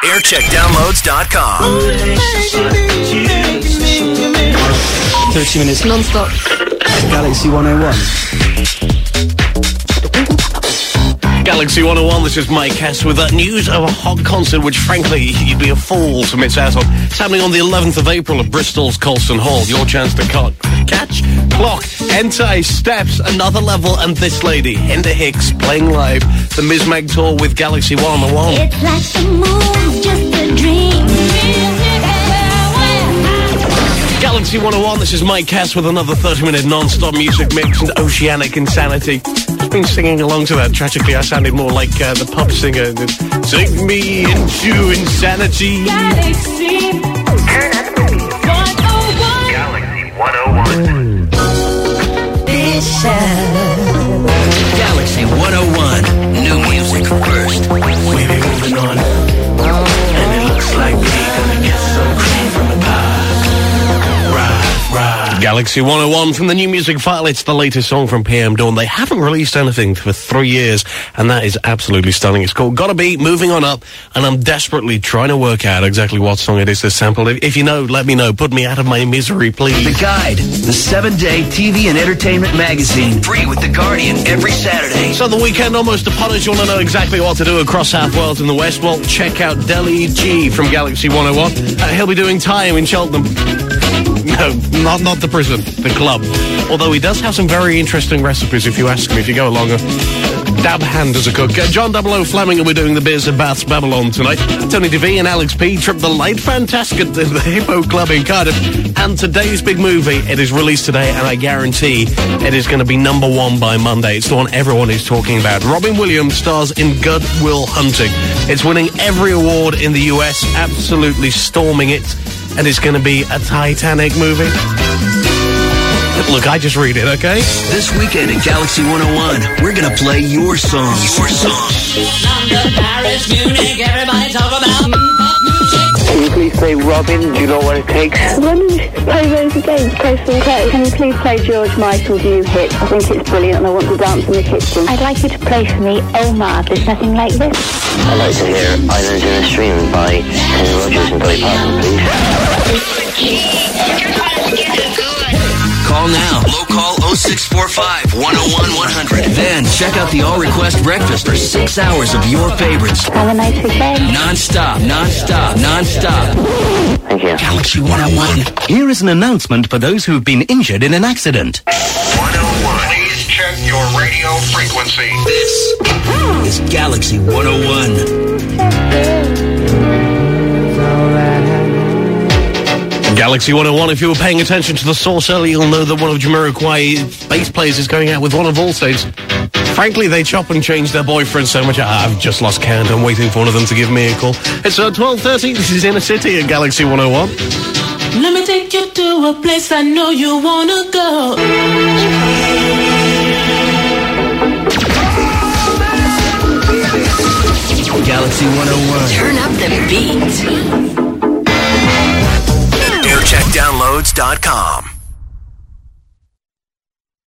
aircheckdownloads.com. 30 minutes non-stop. Galaxy 101. Galaxy 101, this is Mike Hess with news of a hot concert which, frankly, you'd be a fool to miss out on. It's happening on the 11th of April at Bristol's Colston Hall. Your chance to catch, clock, entice, steps, another level, and this lady, Hinda Hicks, playing live the Ms. Mag tour with Galaxy 101. It's like the moon's just a dream. Galaxy 101, this is Mike Hess with another 30-minute non-stop music mix and oceanic insanity. I've been singing along to that. Tragically, I sounded more like the pub singer. Take me into insanity. Galaxy 101. Galaxy 101. Galaxy 101. New music first. We be moving on. And it looks like we gonna get some cream from the past. Galaxy 101 from the new music file. It's the latest song from PM Dawn. They haven't released anything for 3 years, and that is absolutely stunning. It's called Gotta Be, Moving On Up, and I'm desperately trying to work out exactly what song it is that's sampled. If you know, let me know. Put me out of my misery, please. The Guide, the 7-day TV and entertainment magazine. Free with The Guardian every Saturday. So the weekend almost upon us. You want to know exactly what to do across South Wales and the West? Well, check out Deli G from Galaxy 101. He'll be doing time in Cheltenham. No, not the prison, the club. Although he does have some very interesting recipes if you ask him, if you go along a dab hand as a cook. John 00 Fleming will be doing the Beers of Baths Babylon tonight. Tony DeVee and Alex P trip the Light Fantastic at the Hippo Club in Cardiff. And today's big movie, it is released today, and I guarantee it is going to be #1 by Monday. It's the one everyone is talking about. Robin Williams stars in Good Will Hunting. It's winning every award in the US, absolutely storming it. And it's going to be a Titanic movie. Look, I just read it, okay? This weekend at Galaxy 101, we're going to play your songs. Your songs. London, Paris, Munich, everybody talk about music. Can you please play Robin? Do you know what it takes? When you play those games, Close and Close, can you please play George Michael's new hit? I think it's brilliant and I want to dance in the kitchen. I'd like you to play for me Omar, There's Nothing Like This. I'd like to hear Islands in a Stream by Kenny Rogers and Dolly Parton, please. Call now. Low call 0645 101 100. Then check out the All Request Breakfast for 6 hours of your favorites. Have a nice weekend. Non-stop, non-stop, non-stop. Thank you. Galaxy 101. Here is an announcement for those who've been injured in an accident. 101. Please check your radio frequency. This is Galaxy 101. Galaxy 101, if you were paying attention to the source earlier, you'll know that one of Jamiroquai's bass players is going out with one of Allstate's. Frankly, they chop and change their boyfriends so much, I've just lost count. I'm waiting for one of them to give me a call. It's 12:30, this is Inner City at Galaxy 101. Let me take you to a place I know you wanna go. Galaxy 101. Turn up the beat. aircheckdownloads.com.